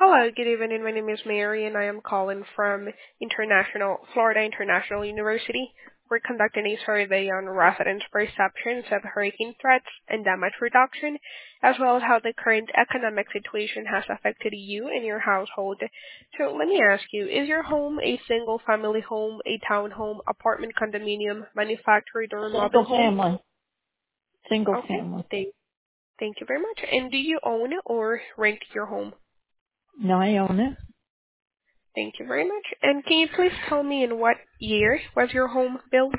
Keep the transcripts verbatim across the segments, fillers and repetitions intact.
Hello, good evening. My name is Mary, and I am calling from International Florida International University. We're conducting a survey on residents' perceptions of hurricane threats and damage reduction, as well as how the current economic situation has affected you and your household. So let me ask you, is your home a single-family home, a townhome, apartment condominium, manufactured or mobile Single home? family. Single Okay, family. thank, thank you very much. And do you own or rent your home? No, I own it. Thank you very much. And can you please tell me in what year was your home built?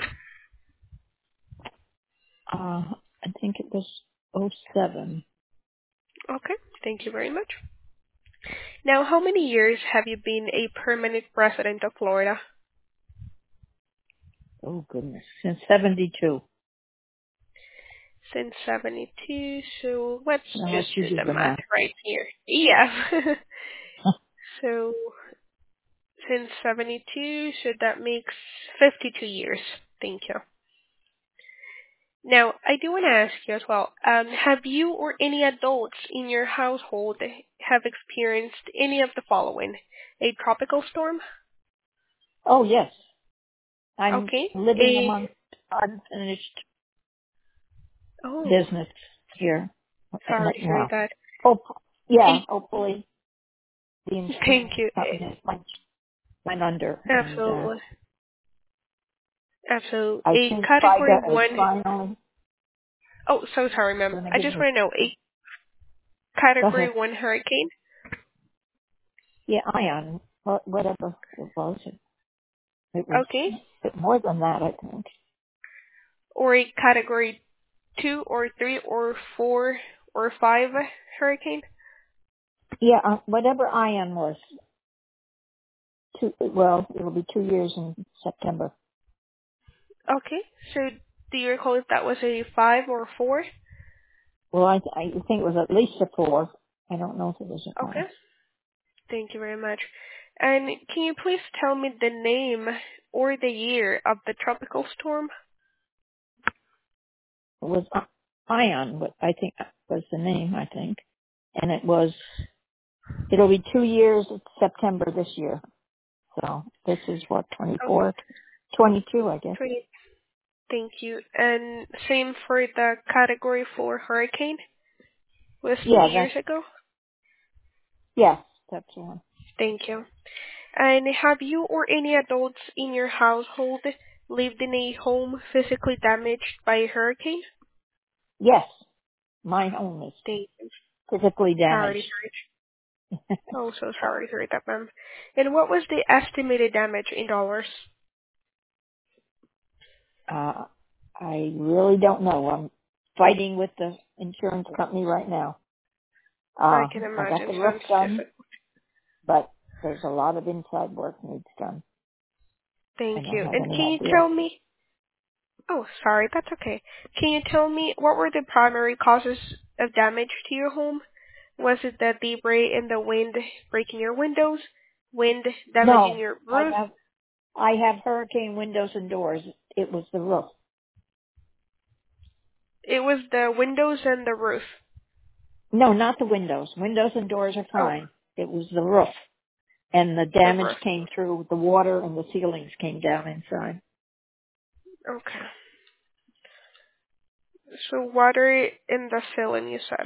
Uh, I think it was oh seven. Okay, thank you very much. Now, how many years have you been a permanent resident of Florida? Oh goodness. Since seventy-two. Since seventy-two, so let's Now just let's you do do the the math math. right here. Yeah. So, since seventy-two, so that makes fifty-two years. Thank you. Now, I do want to ask you as well, um, have you or any adults in your household have experienced any of the following? A tropical storm? Oh yes. I'm Okay. living A, amongst unfinished oh, business here. sorry to hear Well, that. hope, yeah, A, hopefully the insurance thank you. company went, went under and, uh, Absolutely. Absolutely. I A think category FIGA is one, finally oh, so sorry, ma'am. going to I give just me, want to know, a go category ahead. one hurricane? Yeah, ion, wha- whatever it was. It was Okay. a bit more than that, I think. Or a category two or three or four or five hurricane? Yeah, uh, whatever ion was. Two, well, it'll be two years in September. Okay. So do you recall if that was a five or a four? Well, I, I think it was at least a four. I don't know if it was a five. Okay. Thank you very much. And can you please tell me the name or the year of the tropical storm? It was uh, ion, what I think was the name, I think. And it was, it'll be two years in September this year. So this is what, Okay. twenty-four, twenty-two, I guess. Great. Thank you. And same for the category four hurricane? Was two Yeah, years that's, ago? yes, that's the one. Thank you. And have you or any adults in your household lived in a home physically damaged by a hurricane? Yes, my home is Thank you. physically Sorry damaged. to hear it. Oh, so sorry to hear that, ma'am. And what was the estimated damage in dollars? Uh, I really don't know. I'm fighting with the insurance company right now. I Uh, can I got imagine. the roof Sounds done, difficult. but there's a lot of inside work needs done. I Thank don't you. have And any can you idea. tell me, oh, sorry, that's okay. Can you tell me what were the primary causes of damage to your home? Was it the debris and the wind breaking your windows, wind damaging No, your I roof? have, I have hurricane windows and doors. It was the roof. It was the windows and the roof. No, not the windows. Windows and doors are Oh, fine. It was the roof. And the the damage roof. came through the water and the ceilings came down inside. Okay. So water in the ceiling, you said.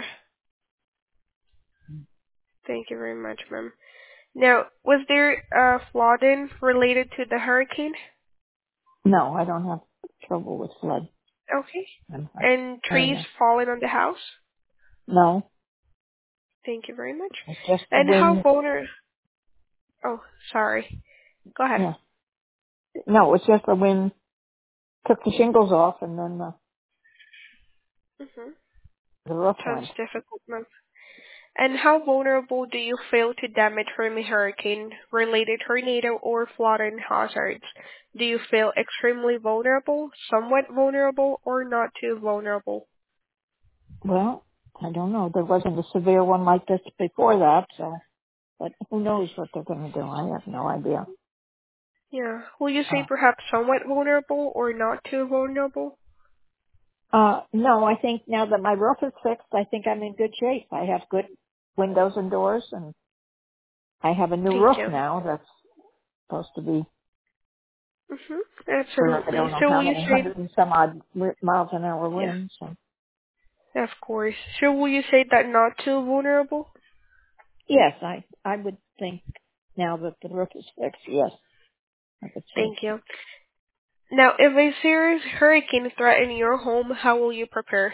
Thank you very much, ma'am. Now, was there uh, flooding related to the hurricane? No, I don't have trouble with flood. Okay. I'm, And I don't trees know. falling on the house? No, Thank you very much. it's just the And how wind. vulnerable? Oh, sorry. Go ahead. Yeah. No, it's just the wind took the shingles off and then the, Mhm. the roof Sounds went. difficult, ma'am. And how vulnerable do you feel to damage from a hurricane-related tornado or flooding hazards? Do you feel extremely vulnerable, somewhat vulnerable, or not too vulnerable? Well, I don't know. There wasn't a severe one like this before that, so, but who knows what they're going to do. I have no idea. Yeah. Will you say Uh, perhaps somewhat vulnerable or not too vulnerable? uh, no, I think now that my roof is fixed, I think I'm in good shape. I have good windows and doors and I have a new Thank roof you. now that's supposed to be Mhm. for I Absolutely. don't know So how will you many say? hundred and some odd wi- miles an hour Yeah. wind. So Of course. So will you say that not too vulnerable? yes, I I would think now that the roof is fixed, yes, I would say Thank you. Now, if a serious hurricane threatens your home, how will you prepare?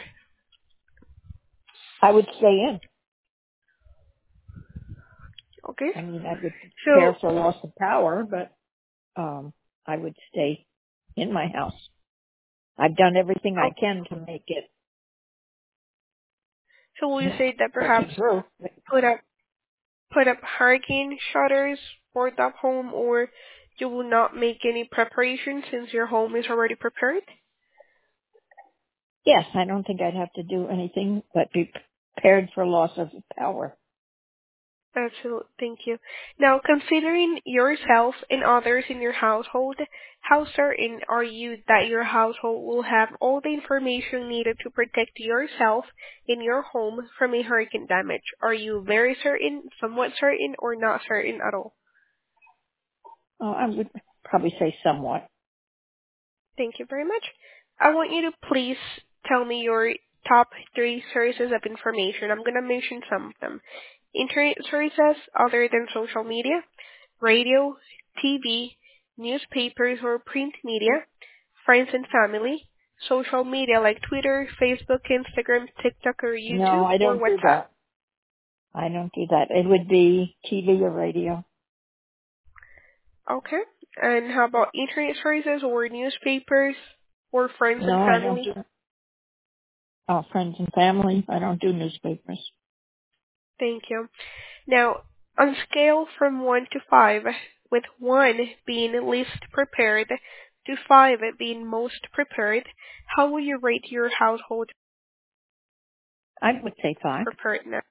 I would stay in. Okay. I mean, I would So, prepare for loss of power, but um, I would stay in my house. I've done everything I oh, can to make it so will you you know, say that get perhaps through. put up put up hurricane shutters for that home, or you will not make any preparation since your home is already prepared? Yes, I don't think I'd have to do anything but be prepared for loss of power. Absolutely. Thank you. Now, considering yourself and others in your household, how certain are you that your household will have all the information needed to protect yourself and your home from a hurricane damage? Are you very certain, somewhat certain, or not certain at all? Oh, I would probably say somewhat. Thank you very much. I want you to please tell me your top three sources of information. I'm going to mention some of them. Internet sources other than social media, radio, T V, newspapers or print media, friends and family, social media like Twitter, Facebook, Instagram, TikTok or No, YouTube, I or don't do WhatsApp. that. I don't do that. It would be T V or radio. Okay. And how about internet sources or newspapers or friends No, and I don't family? do uh, friends and family. I don't do newspapers. Thank you. Now, on scale from one to five, with one being least prepared to five being most prepared, how will you rate your household I would say five. preparedness?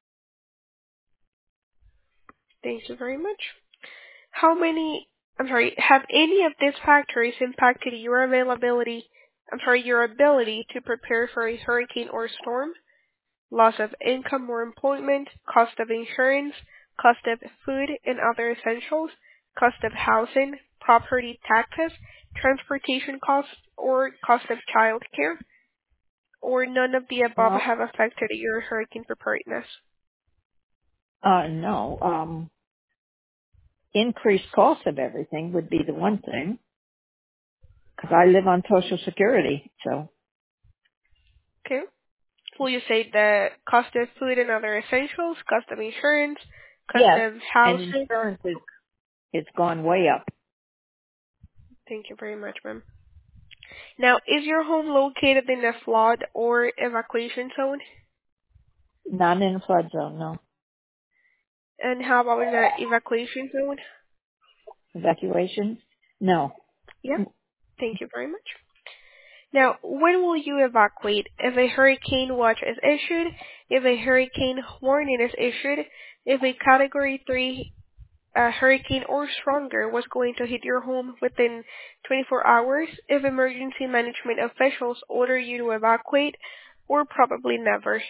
Thank you very much. How many, I'm sorry, have any of these factors impacted your availability, I'm sorry, your ability to prepare for a hurricane or storm? Loss of income or employment, cost of insurance, cost of food and other essentials, cost of housing, property taxes, transportation costs, or cost of child care, or none of the above Well, have affected your hurricane preparedness. uh, no. Um, increased cost of everything would be the one thing because I live on Social Security. So Okay? Will you say the cost of food and other essentials, cost of insurance, cost yes, of and housing? insurance is it's gone way up. Thank you very much, ma'am. Now, is your home located in a flood or evacuation zone? Not in a flood zone. No And how about in the evacuation zone? evacuation. No. Yeah. Thank you very much. Now, when will you evacuate? If a hurricane watch is issued, if a hurricane warning is issued, if a category three uh, hurricane or stronger was going to hit your home within twenty-four hours, if emergency management officials order you to evacuate, or probably never.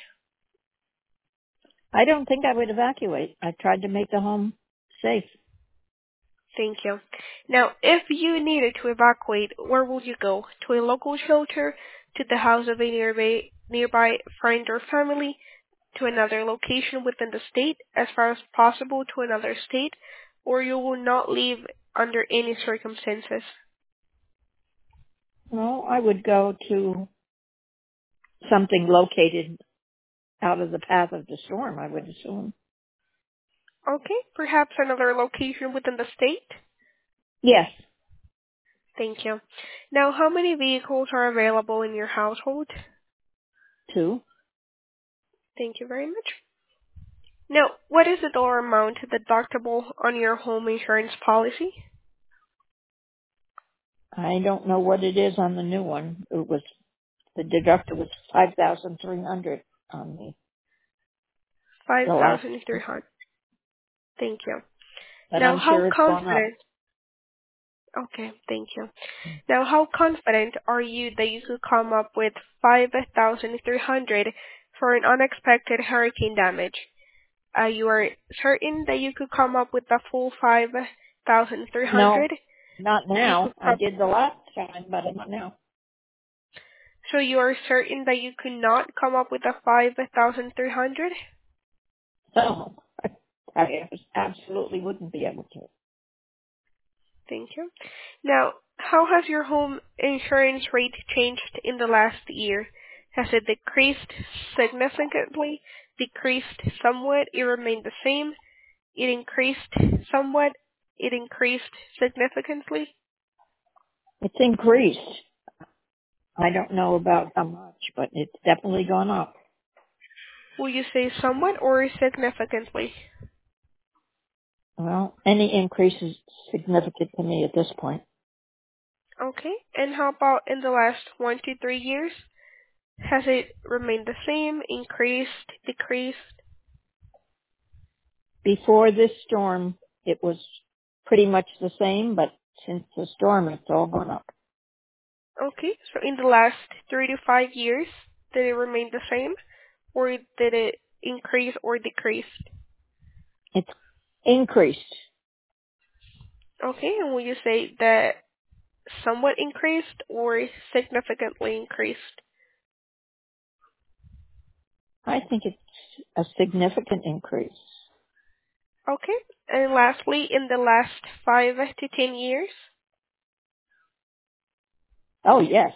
I don't think I would evacuate. I tried to make the home safe. Thank you. Now, if you needed to evacuate, where would you go? To a local shelter, to the house of a nearby, nearby friend or family, to another location within the state, as far as possible to another state, or you will not leave under any circumstances? Well, I would go to something located out of the path of the storm, I would assume. Okay, perhaps another location within the state? Yes, Thank you. Now, how many vehicles are available in your household? two. Thank you very much. Now, what is the dollar amount deductible on your home insurance policy? I don't know what it is on the new one. It was, the deductible was five thousand three hundred on the, the last, five thousand three hundred. Thank you. but Now, I'm how sure it's gone up. confident? Okay, thank you. Now, how confident are you that you could come up with five thousand three hundred for an unexpected hurricane damage? Uh, you are certain that you could come up with the full five thousand three No, hundred? not You now. could I prob- did the last time, but not now. so you are certain that you could not come up with the five thousand three hundred? So I absolutely wouldn't be able to. Thank you. Now, how has your home insurance rate changed in the last year? Has it decreased significantly, decreased somewhat, it remained the same, it increased somewhat, it increased significantly? It's increased. I don't know about how much, but it's definitely gone up. Will you say somewhat or significantly? Well, any increase is significant to me at this point. Okay. And how about in the last one to three years? Has it remained the same, increased, decreased? Before this storm, it was pretty much the same, but since the storm, it's all gone up. Okay. So in the last three to five years, did it remain the same, or did it increase or decrease? It's increased. Okay. And will you say that somewhat increased or significantly increased? I think it's a significant increase. Okay. And lastly, in the last five to ten years? Oh, yes.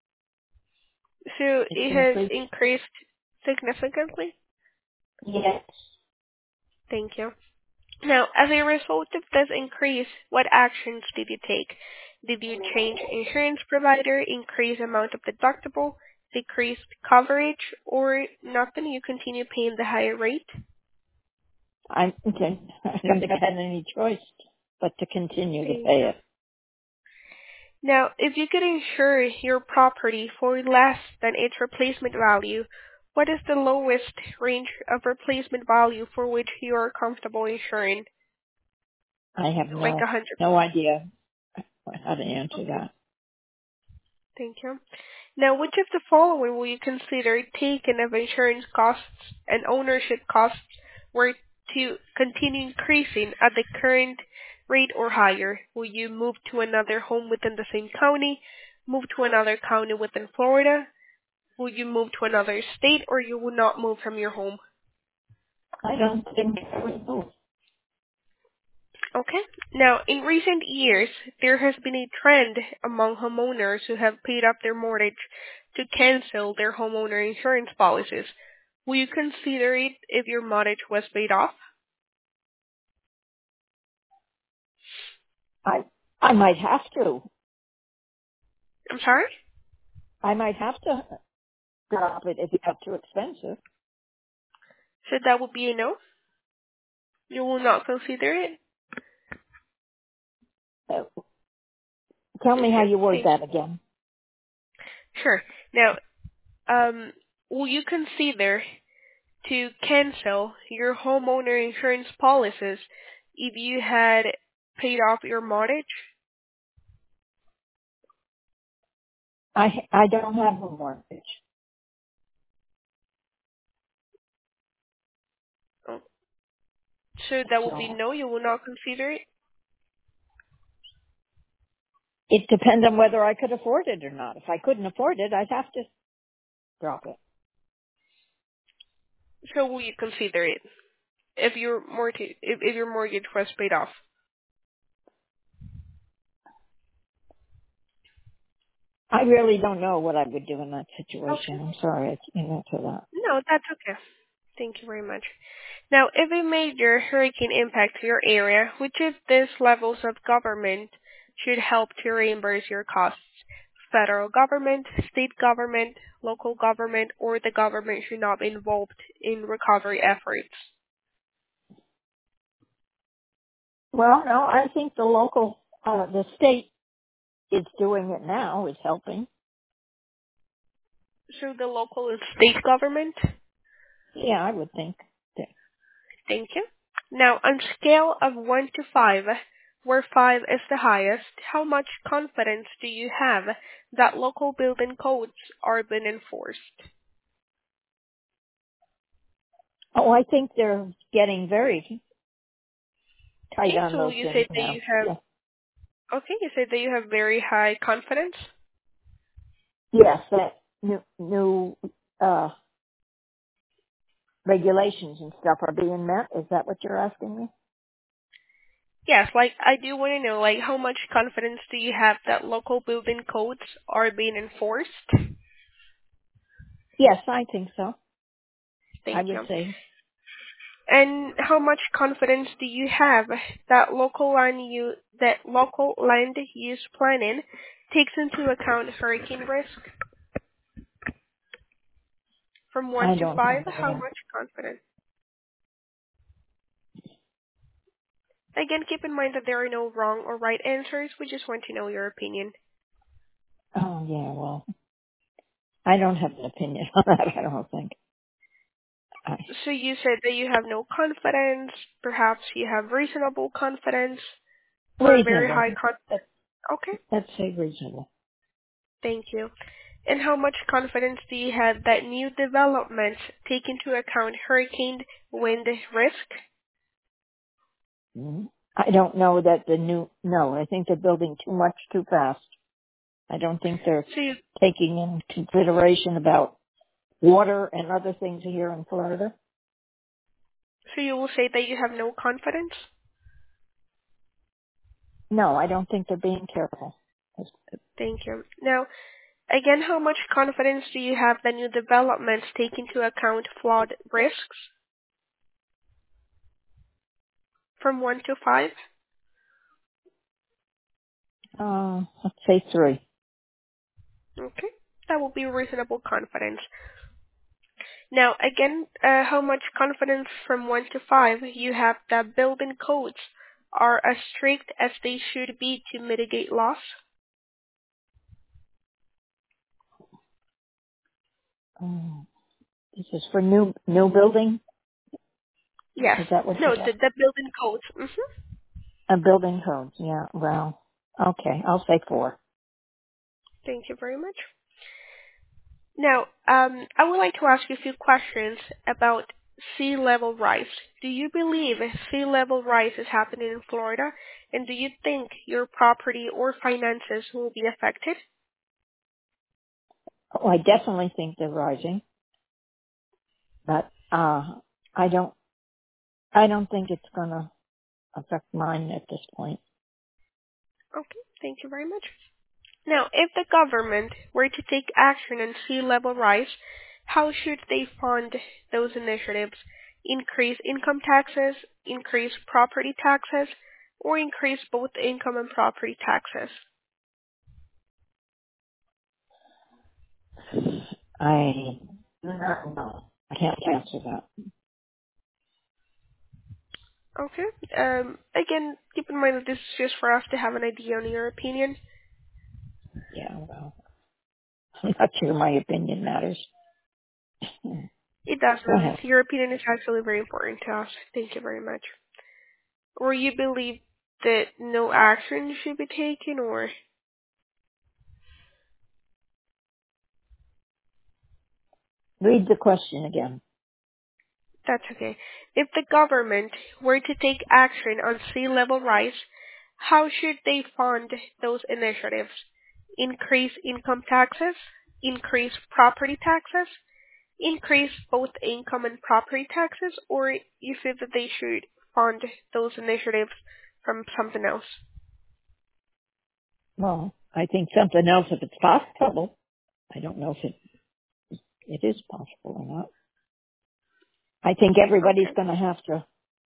So It's it has increased. increased significantly? Yes. Thank you. Now, as a result of this increase, what actions did you take? Did you change insurance provider, increase amount of deductible, decrease coverage, or nothing? You continue paying the higher rate? I, okay. I don't think I had any choice but to continue to Thank pay you. it. Now, if you could insure your property for less than its replacement value, what is the lowest range of replacement value for which you are comfortable insuring? I have Like no, a hundred. no idea how to answer Okay. that. Thank you. Now, which of the following will you consider taken if insurance costs and ownership costs were to continue increasing at the current rate or higher? Will you move to another home within the same county, move to another county within Florida? Will you move to another state, or you will not move from your home? I don't think I would move. Okay. Now, in recent years, there has been a trend among homeowners who have paid up their mortgage to cancel their homeowner insurance policies. Will you consider it if your mortgage was paid off? I, I might have to. I'm sorry? I might have to drop it if it got too expensive. So that would be a no? You will not consider it? Uh, tell me how Okay. you word Thank that again. Sure. Now, um, will you consider to cancel your homeowner insurance policies if you had paid off your mortgage? I, I don't have a mortgage. Oh, so that will be So no, you will not consider it? it depends on whether I could afford it or not. If I couldn't afford it, I'd have to drop it. So will you consider it if your mortgage if, if your mortgage was paid off? I really don't know what I would do in that Okay. situation. I'm sorry, I can't answer that. No, that's okay. Thank you very much. Now, if a major hurricane impacts your area, which of these levels of government should help to reimburse your costs? Federal government, state government, local government, or the government should not be involved in recovery efforts? Well, no, I think the local, uh, the state is doing it now, is helping. So the local and state government? Yeah, I would think. Thank you. Now, on scale of one to five, where five is the highest, how much confidence do you have that local building codes are being enforced? Oh, I think they're getting very tight Okay, on so those you things said that you now. have Yeah. okay, you said that you have very high confidence. Yes, that new, new, uh, regulations and stuff are being met. Is that what you're asking me? Yes, like I do want to know, like how much confidence do you have that local building codes are being enforced? Yes, I think so. I Thank would you. say, And how much confidence do you have that local land you that local land use planning takes into account hurricane risk? From one I to don't five, have how that. much confidence? Again, keep in mind that there are no wrong or right answers. We just want to know your opinion. Oh, yeah, well, I don't have an opinion on that, I don't think. I, So you said that you have no confidence. Perhaps you have reasonable confidence or very reasonable. high confidence. Let, Okay, let's say reasonable. thank you. And how much confidence do you have that new developments take into account hurricane wind risk? Mhm. I don't know that the new, no, I think they're building too much too fast. I don't think they're So you, taking in consideration about water and other things here in Florida. so you will say that you have no confidence? No, I don't think they're being careful. Thank you. Now, again, how much confidence do you have that new developments take into account flood risks? From one to five? Uh, let's say three. Okay, that will be reasonable confidence. Now, again, uh, how much confidence from one to five you have that building codes are as strict as they should be to mitigate loss? Oh, this is for new new building. Yes. Is that what No, you're the, saying? the building codes. hmm A building codes. Yeah. Well, okay. I'll say four. Thank you very much. Now, um, I would like to ask you a few questions about sea level rise. Do you believe sea level rise is happening in Florida? And do you think your property or finances will be affected? Oh, I definitely think they're rising, but uh, I don't. I don't think it's gonna affect mine at this point. Okay, thank you very much. Now, if the government were to take action on sea level rise, how should they fund those initiatives? Increase income taxes, increase property taxes, or increase both income and property taxes? I don't know. I can't answer that. Okay. Um, again, keep in mind that this is just for us to have an idea on your opinion. Yeah. Well, I'm not sure my opinion matters. Go It doesn't. ahead. Your opinion is actually very important to us. Thank you very much. Or you believe that no action should be taken, or Read the question again. that's okay. If the government were to take action on sea level rise, how should they fund those initiatives? Increase income taxes? Increase property taxes? Increase both income and property taxes, or you feel that they should fund those initiatives from something else? Well, I think something else if it's possible. I don't know if it it is possible or not. I think everybody's Okay. going to have to,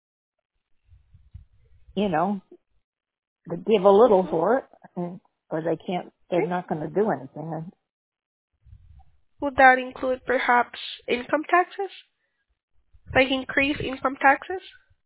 you know, give a little hmm for it, and, or they can't. They're Okay. not going to do anything. And Would that include perhaps income taxes? Like increase income taxes?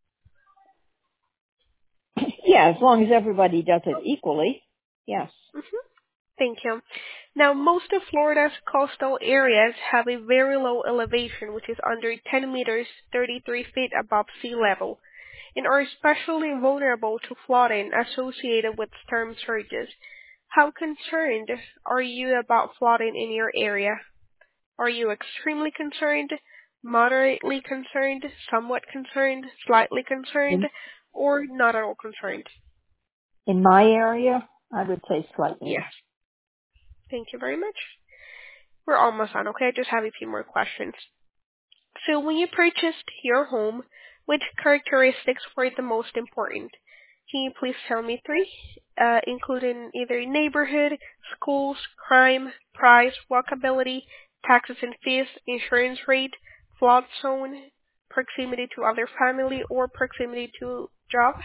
yeah, as long as everybody does it equally. Yes. hmm Thank you. Now, most of Florida's coastal areas have a very low elevation, which is under ten meters, thirty-three feet above sea level, and are especially vulnerable to flooding associated with storm surges. How concerned are you about flooding in your area? Are you extremely concerned, moderately concerned, somewhat concerned, slightly concerned, In, or not at all concerned? in my area, I would say slightly. Yes. Thank you very much. We're almost done, okay? I just have a few more questions. So when you purchased your home, which characteristics were the most important? Can you please tell me three, uh, including either neighborhood, schools, crime, price, walkability, taxes and fees, insurance rate, flood zone, proximity to other family, or proximity to job?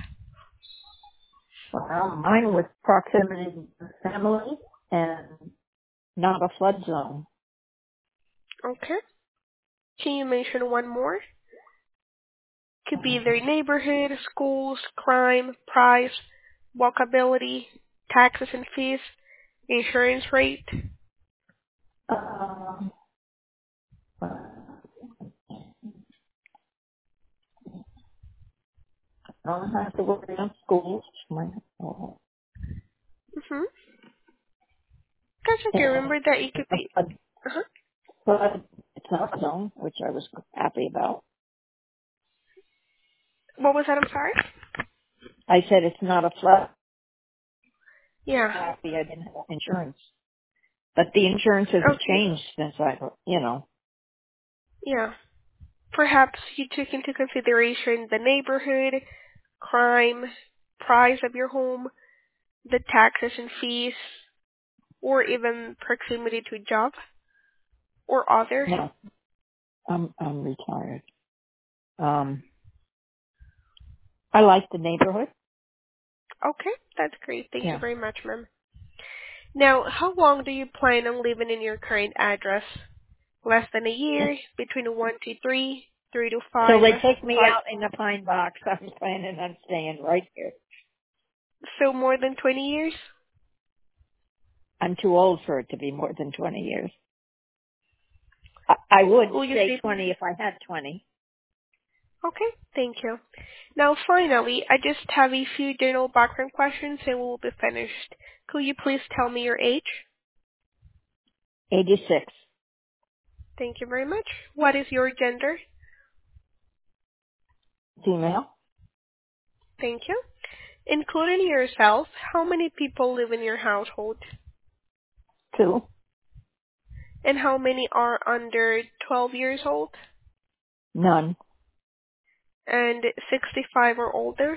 Well, mine was proximity to the family and not a flood zone. Okay. Can you mention one more? Could be Um, either neighborhood, schools, crime, price, walkability, taxes and fees, insurance rate. um, I don't have to worry on schools. My, uh, Mm-hmm. That's okay. and Remember that it could a be. flood, Uh-huh. flood it's not a zone, which I was happy about. What was that? I'm sorry. I said it's not a flood. Yeah. Happy I didn't have insurance. But the insurance has Okay. changed since I, you know, Yeah. Perhaps you took into consideration the neighborhood, crime, price of your home, the taxes and fees, or even proximity to a job or other. no, I'm, I'm retired. Um, I like the neighborhood. Okay, that's great. Thank you Yeah. very much, ma'am. Now, how long do you plan on living in your current address? Less than a year, between one to three, three to So five, they take me five, out in the pine box. I'm planning on staying right here. so more than twenty years? I'm too old for it to be more than twenty years. I, I would Will you say say? twenty if I had twenty. Okay, thank you. Now, finally, I just have a few general background questions and we will be finished. Could you please tell me your age? eighty-six. Thank you very much. What is your gender? Female. Thank you. Including yourself, how many people live in your household? Two. And how many are under twelve years old None. and sixty-five or older?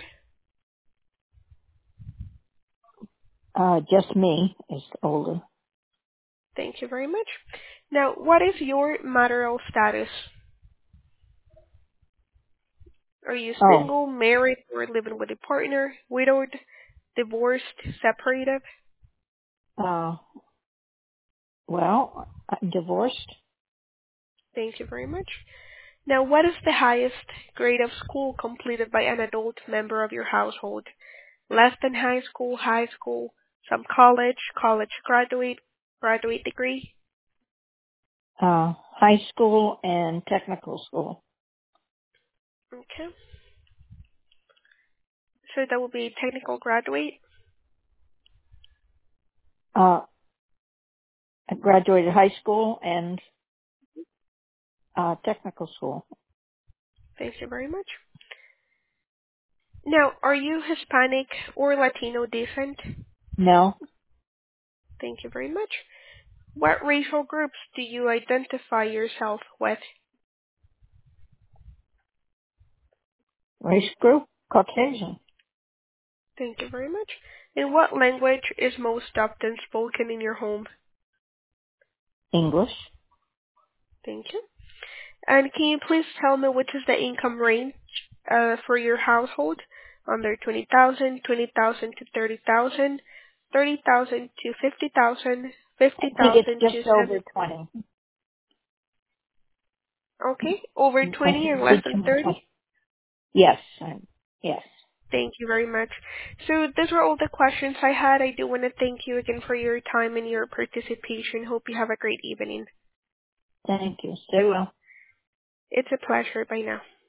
Uh, just me is older. Thank you very much. Now, what is your marital status? Are you Oh, single, married, or living with a partner, widowed, divorced, separated? uh, well, I'm divorced. Thank you very much. Now, what is the highest grade of school completed by an adult member of your household? Less than high school, high school, some college, college graduate, graduate degree? Uh, high school and technical school. Okay. So that would be technical graduate. Uh, I graduated high school and, uh, technical school. Thank you very much. Now, are you Hispanic or Latino descent? No. Thank you very much. What racial groups do you identify yourself with? Race group? Caucasian. Thank you very much. And what language is most often spoken in your home? English. Thank you. And can you please tell me what is the income range uh, for your household? Under twenty thousand, twenty thousand to thirty thousand, thirty thousand to fifty thousand, I fifty think it's thousand to just over seven. twenty. Okay, over I twenty think and it's less than between thirty? twenty. Yes. I'm, yes. Thank you very much. So those were all the questions I had. I do want to thank you again for your time and your participation. Hope you have a great evening. Thank you. Stay well. It's a pleasure. Bye now.